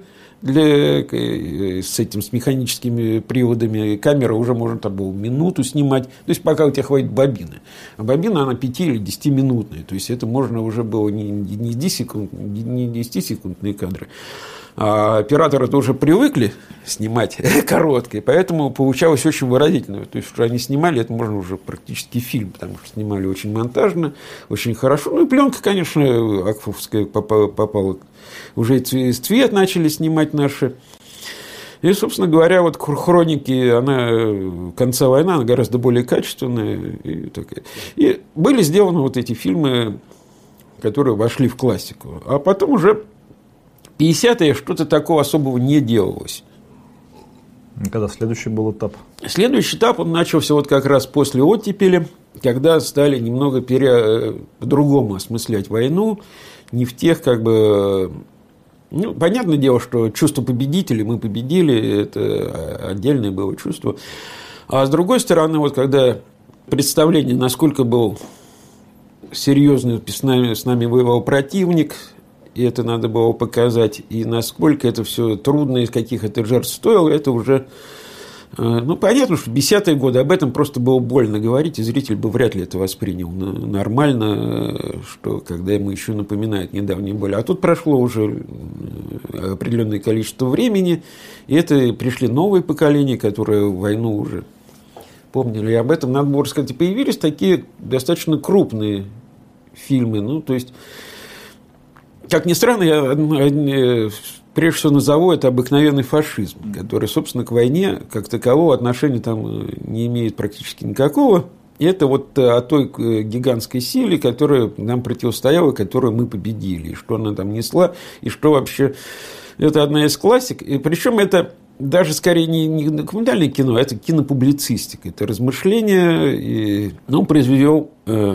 с механическими приводами, камера уже можно там было минуту снимать, то есть пока у тебя хватит бобины. А бобина, она 5 или 10-минутная, то есть это можно уже было не 10-секундные кадры. А операторы уже привыкли снимать короткие, поэтому получалось очень выразительно. То есть, что они снимали, это можно уже практически фильм, потому что снимали очень монтажно, очень хорошо. И пленка, конечно, акфовская попала. Уже и цвет начали снимать наши. И, собственно говоря, вот хроники, она конца войны, она гораздо более качественная. И были сделаны вот эти фильмы, которые вошли в классику. А потом уже 50-е что-то такого особого не делалось. Когда следующий был этап? Следующий этап, он начался вот как раз после оттепели, когда стали немного по-другому осмыслять войну, не в тех понятное дело, что чувство победителей, мы победили, это отдельное было чувство. А с другой стороны, вот когда представление, насколько был серьезный с нами воевал противник, и это надо было показать, и насколько это все трудно, из каких это жертв стоило, это уже... понятно, что в 50-е годы об этом просто было больно говорить, и зритель бы вряд ли это воспринял нормально, что когда ему еще напоминает недавние боли. А тут прошло уже определенное количество времени, и это пришли новые поколения, которые войну уже помнили. И об этом надо было рассказать. И появились такие достаточно крупные фильмы, то есть... Как ни странно, я прежде всего назову это обыкновенный фашизм, который, собственно, к войне как такового отношения там не имеет практически никакого. И это вот о той гигантской силе, которая нам противостояла, которую мы победили, и что она там несла, и что вообще... Это одна из классик. И причем это даже скорее не документальное кино, а это кинопублицистика. Это размышления, и он произвел...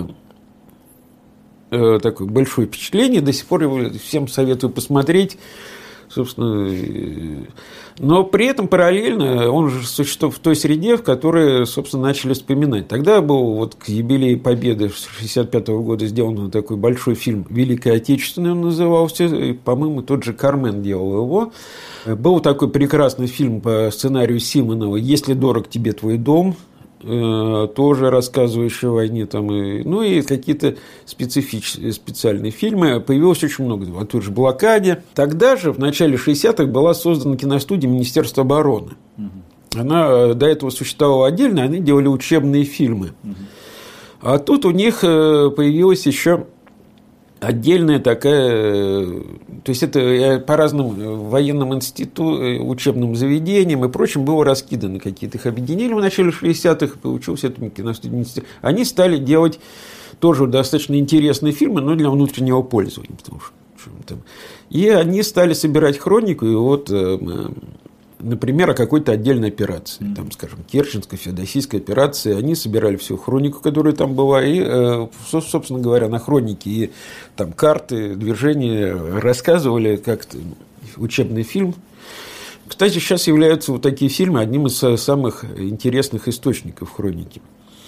такое большое впечатление, до сих пор его всем советую посмотреть, собственно, но при этом параллельно он же существует в той среде, в которой, собственно, начали вспоминать. Тогда был вот к юбилею Победы 1965 года сделан такой большой фильм «Великая Отечественная», он назывался, и, по-моему, тот же Кармен делал его. Был такой прекрасный фильм по сценарию Симонова «Если дорог тебе твой дом», тоже рассказывающие о войне, там, и какие-то специальные фильмы. Появилось очень много. О той же «Блокаде». Тогда же, в начале 60-х, была создана киностудия Министерства обороны. Она до этого существовала отдельно, они делали учебные фильмы. А тут у них появилась еще отдельная такая, то есть это по разным военным институтам, учебным заведениям и прочим было раскидано, какие-то их объединили в начале 60-х, получился это киностудия. Они стали делать тоже достаточно интересные фильмы, но для внутреннего пользования, потому что и они стали собирать хронику, и вот, например, о какой-то отдельной операции, там, скажем, Керченской, Феодосийской операции, они собирали всю хронику, которая там была, и, собственно говоря, на хронике и там карты, движения рассказывали как-то учебный фильм. Кстати, сейчас являются вот такие фильмы одним из самых интересных источников хроники,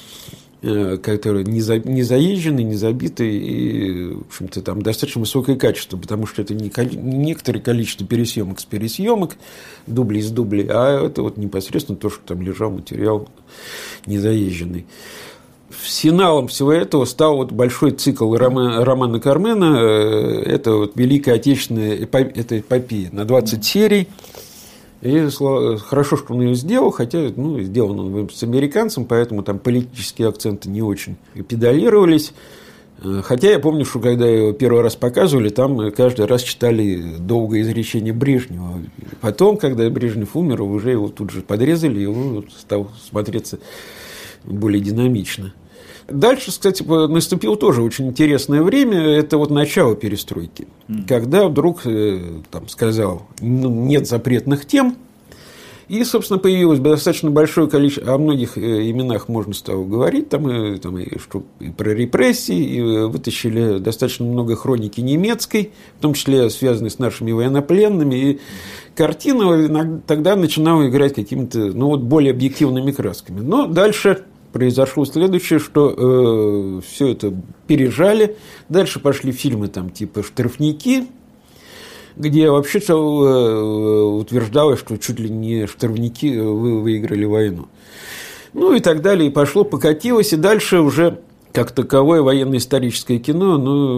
которые не заезжены, не забиты, и, в общем-то, там достаточно высокое качество, потому что это не некоторое количество пересъемок с пересъемок, дублей с дублей, а это вот непосредственно то, что там лежал материал незаезженный. Финалом всего этого стал вот большой цикл романа Кармена, это вот Великая Отечественная эпопея на 20 серий. И хорошо, что он ее сделал, хотя сделан он с американцем, поэтому там политические акценты не очень педалировались. Хотя я помню, что когда его первый раз показывали, там каждый раз читали долгое изречение Брежнева. Потом, когда Брежнев умер, уже его тут же подрезали, и он стал смотреться более динамично. Дальше, кстати, наступило тоже очень интересное время, это вот начало перестройки, когда вдруг там сказал, нет запретных тем, и, собственно, появилось достаточно большое количество, о многих именах можно стало говорить, там и про репрессии, и вытащили достаточно много хроники немецкой, в том числе связанной с нашими военнопленными, и картина тогда начинала играть какими-то, более объективными красками. Но дальше произошло следующее, что все это пережали. Дальше пошли фильмы там, типа «Штрафники», где вообще-то утверждалось, что чуть ли не штрафники выиграли войну. И так далее. И пошло, покатилось. И дальше уже как таковое военно-историческое кино,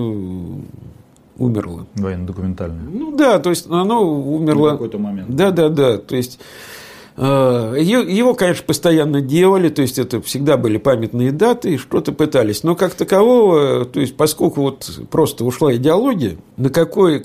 умерло. Военно-документальное. Да, то есть оно умерло. В какой-то момент. Да. То есть его, конечно, постоянно делали, то есть это всегда были памятные даты, и что-то пытались, но как такового, то есть поскольку вот просто ушла идеология, на какой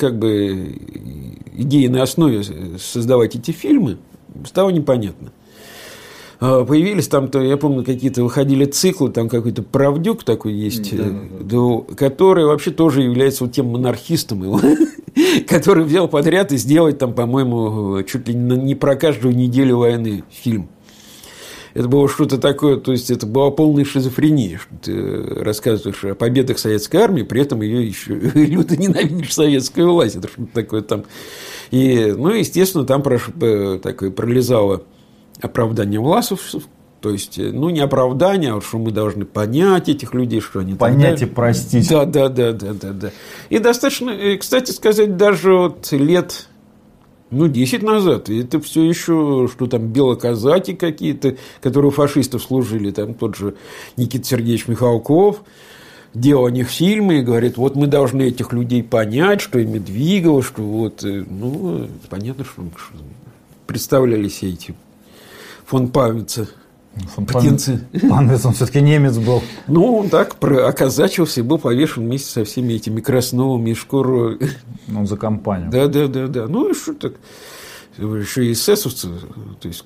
идейной основе создавать эти фильмы, стало непонятно. Появились там, я помню, какие-то выходили циклы, там какой-то Правдюк такой есть, который вообще тоже является вот тем монархистом, который взял подряд и сделать там, по-моему, чуть ли не про каждую неделю войны фильм. Это было что-то такое, то есть это была полная шизофрения, что ты рассказываешь о победах советской армии, при этом ее еще люто ненавидишь советскую власть, это что-то такое там. И, естественно, там такое пролезало оправдание власовцев, то есть, не оправдание, а что мы должны понять этих людей, что они... Понять и простить. Да. И достаточно, кстати сказать, даже вот лет 10 назад, это все еще, что там белоказаки какие-то, которые у фашистов служили, там тот же Никита Сергеевич Михалков, делал о них фильмы и говорит, вот мы должны этих людей понять, что ими двигало, что вот, понятно, что представляли все эти фон Павица. Павиц, он все-таки немец был. Он так оказачился и был повешен вместе со всеми этими Красновыми и Шкуровой. Он за компанию. Да. И что так? Еще и эсэсовцы, то есть,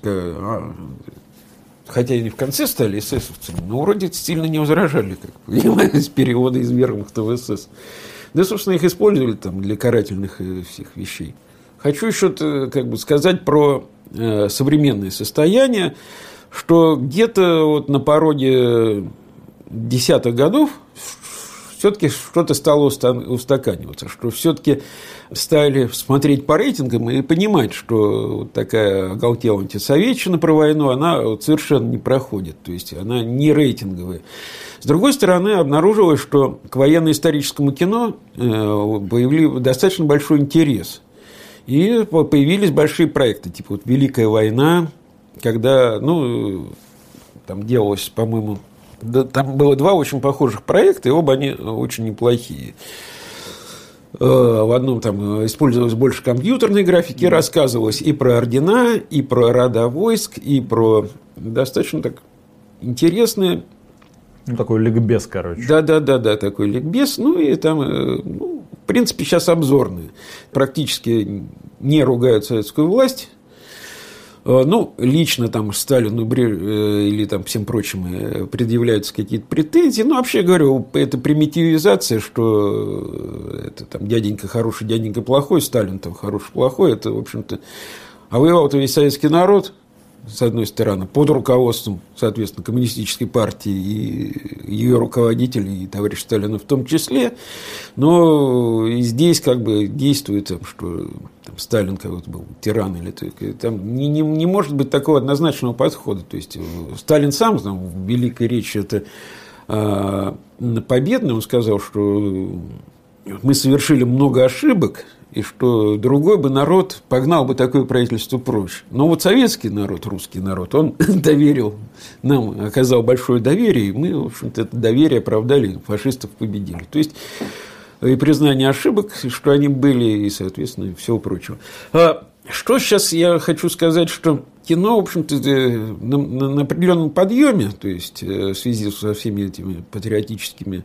хотя они в конце стали эсэсовцами, но вроде сильно не возражали, как понимаете, перевода из вермахта в СС. Да, собственно, их использовали там для карательных всех вещей. Хочу еще сказать про современное состояние, что где-то вот на пороге 10-х годов все-таки что-то стало устаканиваться, что все-таки стали смотреть по рейтингам и понимать, что вот такая оголтелая антисоветчина про войну, она вот совершенно не проходит, то есть она не рейтинговая. С другой стороны, обнаружилось, что к военно-историческому кино появился достаточно большой интерес. И появились большие проекты, типа вот «Великая война», когда, там делалось, по-моему, там было 2 очень похожих проекта, и оба они очень неплохие. В одном там использовалось больше компьютерной графики, рассказывалось и про ордена, и про рода войск, и про достаточно так интересные... Ну, такой ликбез, короче. Да, такой ликбез. Ну, и там, в принципе, сейчас обзорные. Практически не ругают советскую власть. Ну, лично там Сталину или там всем прочим предъявляются какие-то претензии. Ну, вообще говорю, это примитивизация, что это там дяденька хороший, дяденька плохой, Сталин там хороший, плохой. Это, в общем-то... А воевал-то весь советский народ, с одной стороны, под руководством, соответственно, коммунистической партии и ее руководителей, и товарища Сталина в том числе. Но и здесь как бы действует, что там, Сталин какой-то был тиран, или там не может быть такого однозначного подхода. То есть Сталин сам там, в великой речи это победный, он сказал, что мы совершили много ошибок, и что другой бы народ погнал бы такое правительство прочь. Но вот советский народ, русский народ, он доверил нам, оказал большое доверие, и мы, в общем-то, это доверие оправдали, фашистов победили. То есть, и признание ошибок, что они были, и, соответственно, и всего прочего. Что сейчас я хочу сказать, что кино, в общем-то, на определенном подъеме, то есть, в связи со всеми этими патриотическими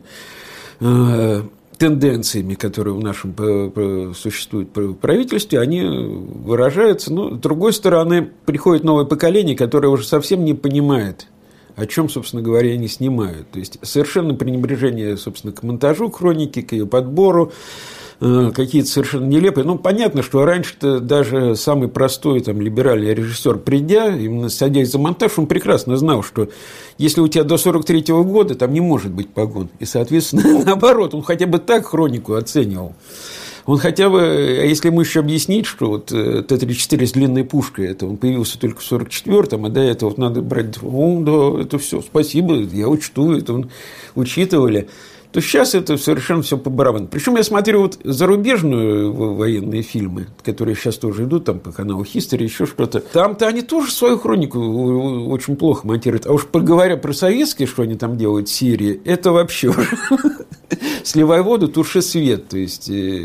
тенденциями, которые в нашем существуют в правительстве, они выражаются. Но, с другой стороны, приходит новое поколение, которое уже совсем не понимает, о чем, собственно говоря, они снимают. То есть, совершенно пренебрежение, собственно, к монтажу хроники, к ее подбору, какие-то совершенно нелепые. Ну, понятно, что раньше-то даже самый простой там, либеральный режиссер, придя, именно садясь за монтаж, он прекрасно знал, что если у тебя до 1943 года там не может быть погон. И, соответственно, наоборот, он хотя бы так хронику оценивал. Он хотя бы, а если ему еще объяснить, что вот Т-34 с длинной пушкой, это он появился только в 1944-м, а до этого вот надо брать, да, это все, спасибо, я учту, это он учитывали. То сейчас это совершенно все по барабану. Причем я смотрю вот зарубежные военные фильмы, которые сейчас тоже идут, там по каналу History, еще что-то. Там-то они тоже свою хронику очень плохо монтируют. А уж поговоря про советские, что они там делают, серии, это вообще уже сливай воду, туши свет. То есть,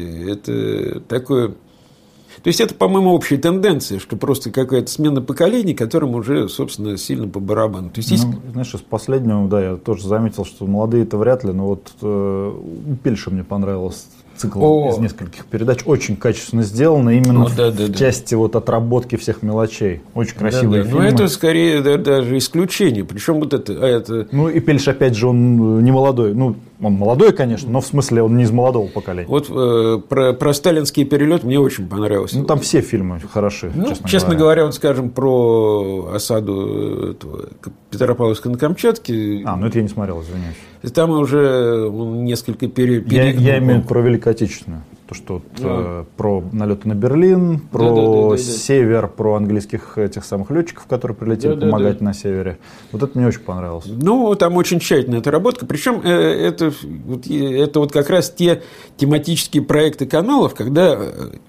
это такое... То есть, это, по-моему, общая тенденция, что просто какая-то смена поколений, которым уже, собственно, сильно по барабану. То есть, знаешь, из последнего, да, я тоже заметил, что молодые-то вряд ли, но вот у Пельша мне понравилось цикл из нескольких передач, очень качественно сделано, именно в части вот отработки всех мелочей. Очень красивые фильмы. Но это скорее даже исключение. Причем вот это... Ну, и Пельш, опять же, он не молодой. Ну, он молодой, конечно, но в смысле он не из молодого поколения. Вот про сталинский перелет мне очень понравилось. Ну, там все фильмы хороши, честно говоря, вот, скажем, про осаду Петропавловска на Камчатке. Ну это я не смотрел, извиняюсь. Там уже несколько Я имею про Великую Отечественную. То, что про налеты на Берлин, про север, про английских этих самых летчиков, которые прилетели помогать на севере. Вот это мне очень понравилось. Ну, там очень тщательная отработка. Причем это вот как раз те тематические проекты каналов, когда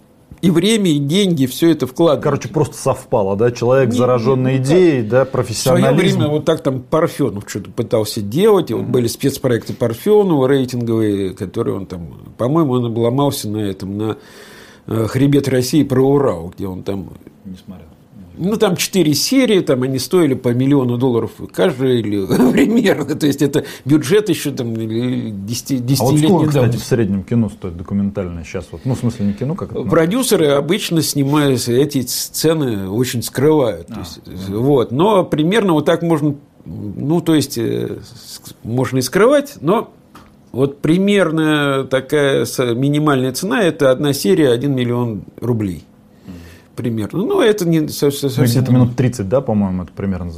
и время, и деньги, все это вкладывают. Короче, просто совпало, да? Человек, зараженный идеей, да, профессионализм. В свое время вот так там Парфенов что-то пытался делать, и вот были спецпроекты Парфенова, рейтинговые, которые он там, по-моему, он обломался на этом, на «Хребет России» про Урал, где он там... Не смотрел. Ну, там 4 серии, там они стоили по $1 миллион каждая, или примерно. То есть, это бюджет еще там 10-летней А вот сколько, кстати, в среднем кино стоит документальное сейчас? Вот, ну, в смысле, не кино, как это? Продюсеры обычно, снимая эти сцены, очень скрывают. Вот. Но примерно вот так можно... Ну, то есть, можно и скрывать, но... Вот примерно такая минимальная цена – это одна серия 1 миллион рублей. Примерно. Ну, это не совсем... Где-то минут 30, да, по-моему, это примерно?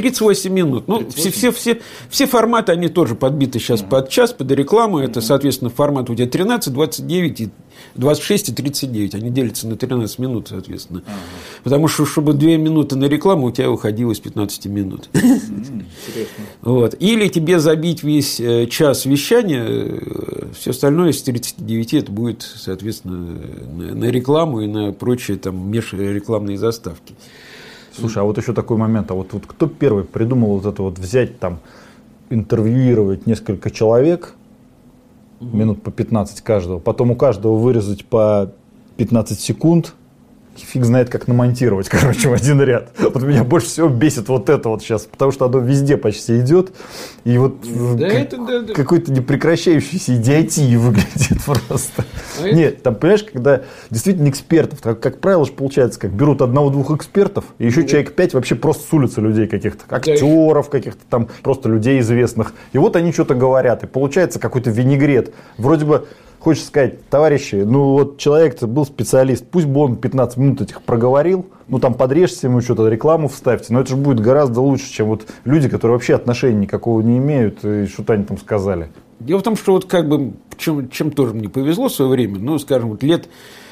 38 минут. Ну, все форматы, они тоже подбиты сейчас под час, под рекламу. Это, соответственно, формат у тебя 13, 29, 26 и 39. Они делятся на 13 минут, соответственно. Потому что, чтобы 2 минуты на рекламу, у тебя уходило из 15 минут. Интересно. Вот. Или тебе забить весь час вещания, все остальное из 39 это будет, соответственно, на рекламу и на прочие там межрекламные заставки. Слушай, а вот еще такой момент, а вот кто первый придумал вот это вот взять там, интервьюировать несколько человек, минут по 15 каждого, потом у каждого вырезать по 15 секунд, фиг знает, как намонтировать, короче, в один ряд. Вот меня больше всего бесит вот это вот сейчас, потому что оно везде почти идет, и вот какой-то непрекращающийся идиотии выглядит просто. Нет, там, понимаешь, когда действительно экспертов, как правило, же получается, как берут одного-двух экспертов, и еще человек 5 вообще просто с улицы людей каких-то, актеров каких-то там, просто людей известных, и вот они что-то говорят, и получается какой-то винегрет. Вроде бы хочется сказать, товарищи, ну вот человек-то был специалист, пусть бы он 15 минут этих проговорил, ну там подрежьте ему что-то, рекламу вставьте, но это же будет гораздо лучше, чем вот люди, которые вообще отношения никакого не имеют, и что-то они там сказали. Дело в том, что вот как бы, чем тоже мне повезло в свое время, ну, скажем, вот лет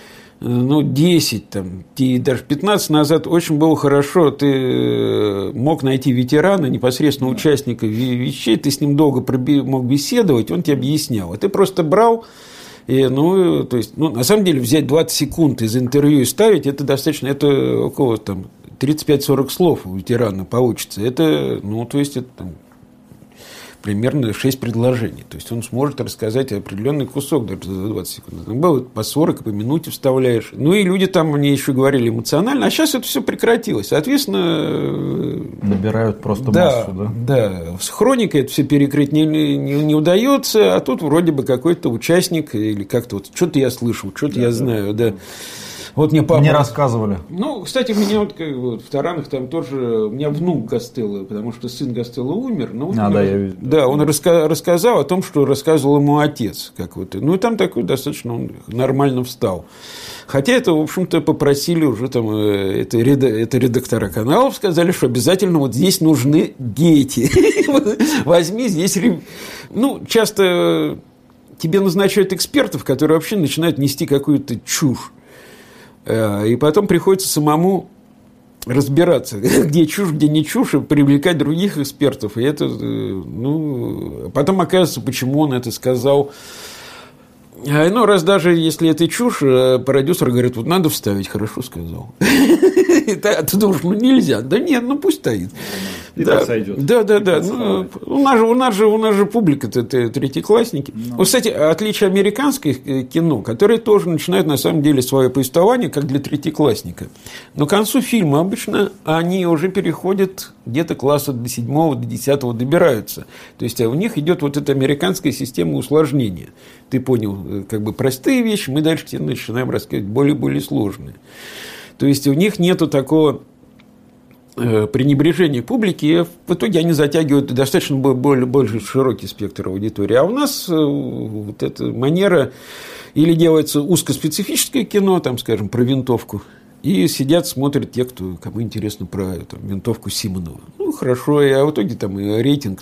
10, там, и даже 15 назад очень было хорошо, ты мог найти ветерана, непосредственно участника вещей, ты с ним долго мог беседовать, он тебе объяснял, а ты просто брал. И, то есть, на самом деле, взять 20 секунд из интервью и ставить, это достаточно, это около там, 35-40 слов у ветерана получится. Это, то есть, это там, примерно 6 предложений. То есть, он сможет рассказать определенный кусок даже за 20 секунд. Там было по 40, по минуте вставляешь. Ну, и люди там мне еще говорили эмоционально, а сейчас это все прекратилось. Соответственно... Набирают просто массу, да? Да. С хроникой это все перекрыть не удается, а тут вроде бы какой-то участник или как-то вот что-то я слышал, что-то я знаю, да. Вот мне папа... Мне рассказывали. Кстати, меня вот в Таранах там тоже... У меня внук Гастелло, потому что сын Гастелло умер. Я видел. Да, он рассказал о том, что рассказывал ему отец. Как вот. И там такой достаточно он нормально встал. Хотя это, в общем-то, попросили уже там... Это редактора каналов сказали, что обязательно вот здесь нужны дети. Возьми здесь... Часто тебе назначают экспертов, которые вообще начинают нести какую-то чушь. И потом приходится самому разбираться, где чушь, где не чушь, и привлекать других экспертов. И это, потом оказывается, почему он это сказал. Раз даже если это чушь, продюсер говорит, вот надо вставить, хорошо сказал. А ты думаешь, нельзя. Да нет, пусть стоит. И так сойдет. Да. У нас же публика-то третьеклассники. Вот, кстати, отличие американских кино, которые тоже начинают, на самом деле, свое повествование как для третьеклассника. Но к концу фильма обычно они уже переходят где-то класса до 7-го, до 10-го добираются. То есть, у них идет вот эта американская система усложнения. Ты понял, как бы простые вещи, мы дальше тебе начинаем рассказывать более сложные. То есть, у них нету такого пренебрежения публики, и в итоге они затягивают достаточно больше широкий спектр аудитории. А у нас вот эта манера, или делается узкоспецифическое кино, там, скажем, про винтовку, и сидят, смотрят те, кому интересно про винтовку Симонова. Хорошо, а в итоге там и рейтинг,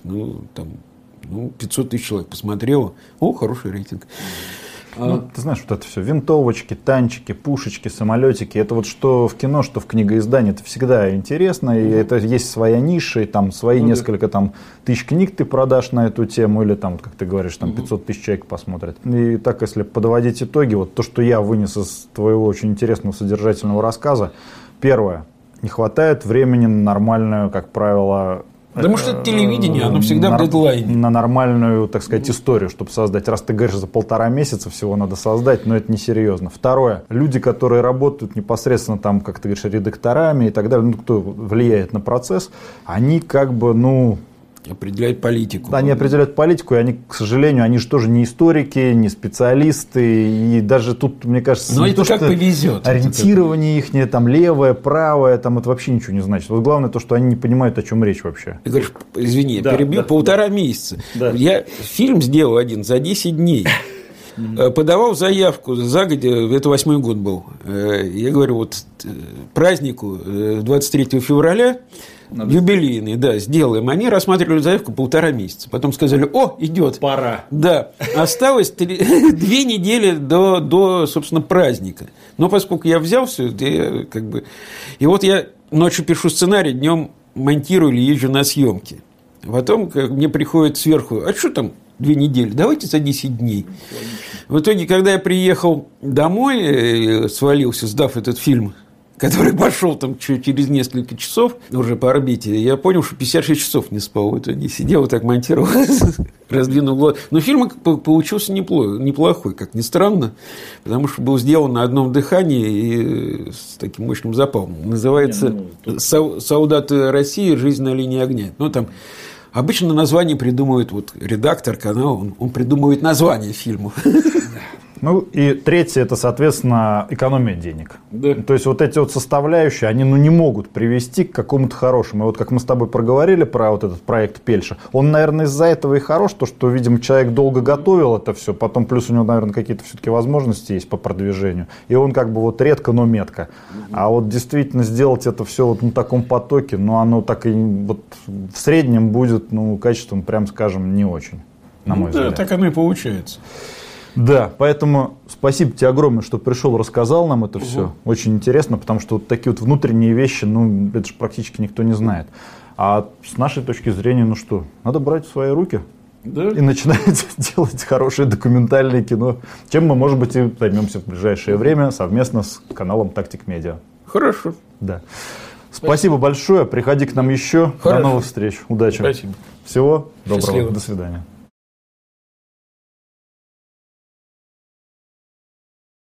500 тысяч человек посмотрело. Хороший рейтинг. Ты знаешь, вот это все, винтовочки, танчики, пушечки, самолетики, это вот что в кино, что в книгоиздании, это всегда интересно, и это есть своя ниша, и там свои несколько тысяч книг ты продашь на эту тему, или там, как ты говоришь, там 500 тысяч человек посмотрят. И так, если подводить итоги, вот то, что я вынес из твоего очень интересного содержательного рассказа, первое, не хватает времени на нормальную, как правило, Потому что телевидение, оно всегда в дедлайне. На нормальную, так сказать, историю, чтобы создать. Раз ты говоришь, за 1,5 месяца всего надо создать, но это несерьезно. Второе. Люди, которые работают непосредственно там, как ты говоришь, редакторами и так далее, кто влияет на процесс, они как бы, определяют политику. Да, они определяют политику, и они, к сожалению, они же тоже не историки, не специалисты, и даже тут, мне кажется, но это как повезет. Ориентирование их, там левое, правое, там это вообще ничего не значит. Вот главное то, что они не понимают, о чем речь вообще. Ты говоришь, извини, перебью, 1,5 месяца. Да. Я фильм сделал один за 10 дней. Подавал заявку загодя, это 8-й год был. Я говорю, вот празднику 23 февраля юбилейный, да, сделаем. Они рассматривали заявку 1,5 месяца. Потом сказали, идет. Пора. Да. Осталось 2 недели до, собственно, праздника. Но поскольку я взял все, я как бы... И вот я ночью пишу сценарий, днем монтирую или езжу на съемки. Потом мне приходит сверху, а что там 2 недели? Давайте за 10 дней. В итоге, когда я приехал домой, свалился, сдав этот фильм который пошел там через несколько часов уже по орбите, я понял, что 56 часов не спал. Вот не сидел, вот так монтировал, раздвинул глаза. Но фильм получился неплохой, как ни странно, потому что был сделан на одном дыхании и с таким мощным запалом. Называется «Солдаты России. Жизнь на линии огня». Ну, там обычно название придумывает редактор канала, он придумывает название фильму. Ну, и третье, это, соответственно, экономия денег. Да. То есть, вот эти вот составляющие, они не могут привести к какому-то хорошему. И вот как мы с тобой проговорили про вот этот проект Пельша, он, наверное, из-за этого и хорош, то, что, видимо, человек долго готовил это все, потом плюс у него, наверное, какие-то все-таки возможности есть по продвижению. И он как бы вот редко, но метко. А вот действительно сделать это все вот на таком потоке, оно так и вот в среднем будет, качеством, прям скажем, не очень, на мой взгляд. Да, так оно и получается. Да, поэтому спасибо тебе огромное, что пришел, рассказал нам это все. Очень интересно, потому что вот такие вот внутренние вещи, это же практически никто не знает. А с нашей точки зрения, надо брать в свои руки и начинать делать хорошее документальное кино, чем мы, может быть, и займемся в ближайшее время совместно с каналом Tactic Media. Хорошо. Да. Спасибо большое, приходи к нам еще. Хорошо. До новых встреч, удачи. Спасибо. Всего доброго, Счастливо. До свидания.